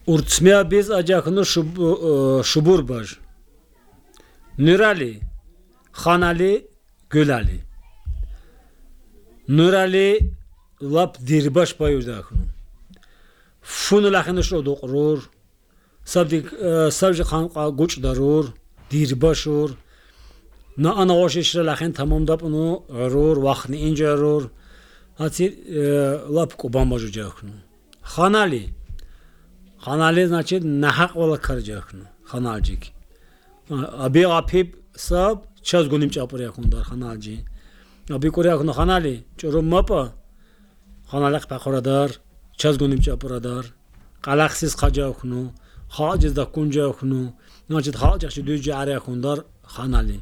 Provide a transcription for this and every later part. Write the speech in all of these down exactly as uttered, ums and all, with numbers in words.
Urtsmea biz acakını şubur baj. Nürali, Xanali, Gülali. Nürali lap dirbaş bayırdakını. Funu laxını şo doqurur. Sabdi savcı xanqa guç darur. Dirbaşur. Na ana oşeşre laxın tamamdap onu rur. Vaxtını ince rur. Hati lap kuban bajacakını. Xanali. Xanali значит nahaq ola karacakını. Xanalcik. Abi apib sab çaz gunim çapıryakundar xanalci. Abi koryakını xanali. Çorum mapa. Xanalaq paquradar. Çaz gunim çapıradar. Qalaqsiz qajakını. Haciz da kunjakını. значит hacakçı düzce arayakundar xanali.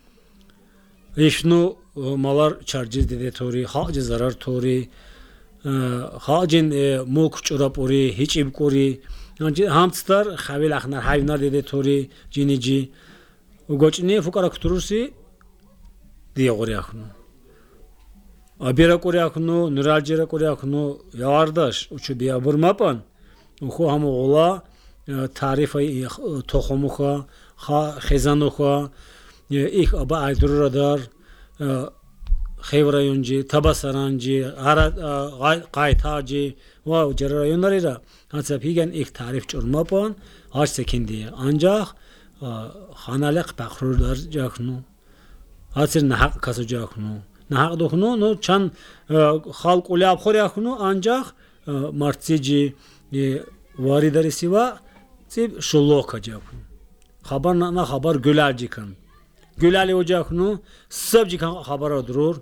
Eşnu malar charges dedi tori. Haciz zarar tori. Hacin mulk çurapori. Hiç ibkori. значит hamstar xavil axnar hayvnar dedi tori. Cinici. Goçni fukara kuturursi diye koryakını. Abira koryakını, nüralcira koryakını yavardaş. Uçu biya burmapan. Uxu hamu ola tarifay toxumuxa, xezanuxa, ih aba aydurradar, xevrayonci, tabasaranci, qaytaci, va jara rayonlarıyla hatsa pigen ih tarif çurmapan, haç sekindiye. Ancak xanalaq paqrurlar jaknu. Hatsir nahaq kasajaknu. Nahaq dokunu no çan xalq ulab xoryaxnu ancak martsici varidarisi va sib şulokacaknu. Xabar na xabar gülalcikan. Gülali ojaknu sabcikan xabar durur.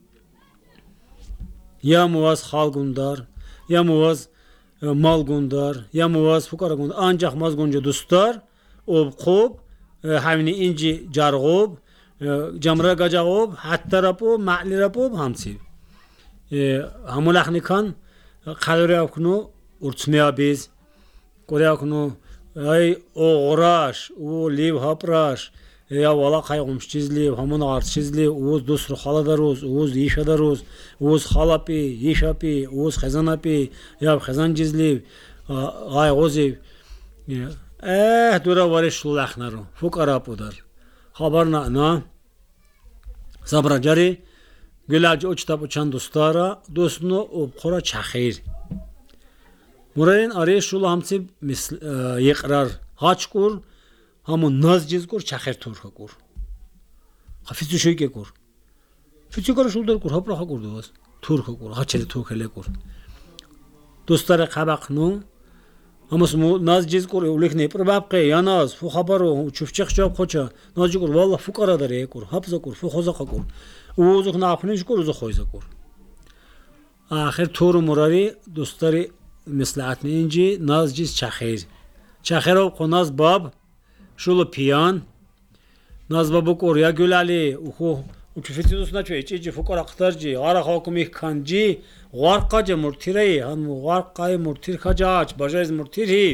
Ya muvaz xalgundar, ya muvaz malgundar, ya muvaz fukaragundar ancak mazgunca dostar ob xob havni inci jarg'ob jamra gajag'ob hattarapob ma'lirapob hamsi hamulaxnikan qaloriyaknu urtsmea biz koryaknu ay oğraş o liv hapraş ya wala qayg'umshchizliv hamun artshizliv o'z do'stru xaladaroz o'z yeshadaroz o'z xalapi yeshapi o'z xazanapi ya xazanjizliv ay g'oziv eh dura varish shulaxnaro fukarapodar xabarna na sabrajari gülacı uçtap uçan dostlara dostunu obxora çaxir murayin araya şulu hamsi yıqrar haçkur hamu nazciz kur çaxir turha kur hafizu şöyle kur fizu kur şuldar kur hapraha kur dos turha kur haçeli turhele kur dostlara qabaqnu Ama mu nazciz kur ulikne probabqe yanaz fu xabaro çufçaq jab xoça nazci kur vallah fuqaradar e kur hapza kur fu xoza kur uzuq nafniş kur uzuq xoyza kur axir toru murari dostari mislaatni inji nazciz çaxir çaxiro qonaz bab şulu piyan naz babu kur ya gülali uxu uçufitidusna çö içici fuqara qtarci ara xakum ikkanci Varqaca murtirey han varqay murtir xacaç bajaz murtiri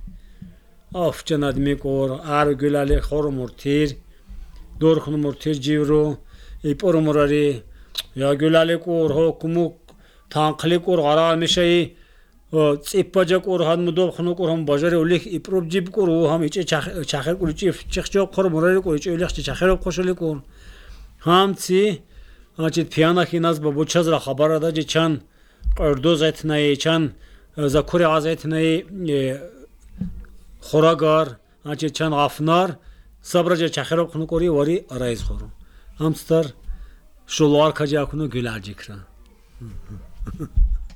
af canadmi kor ar gülali xor murtir dorxun murtir civro ipor murari ya gülali kor hokumu tanqli kor qarar mişey tsipaja kor han mudob xunu kor ham bajari ulik iprob jib kor ham içe çaxir kor içe çıxço kor murari kor içe ulik çaxir qoşuli kor hamsi Значит, пианахи нас бабучазра хабарада же чан qirdoz etneyi çan zakuri az etneyi xoragar значит çan afnar sabraca çaxirab xunu kori vari arayız xoru hamstar şulvar kaja kunu gülalcikra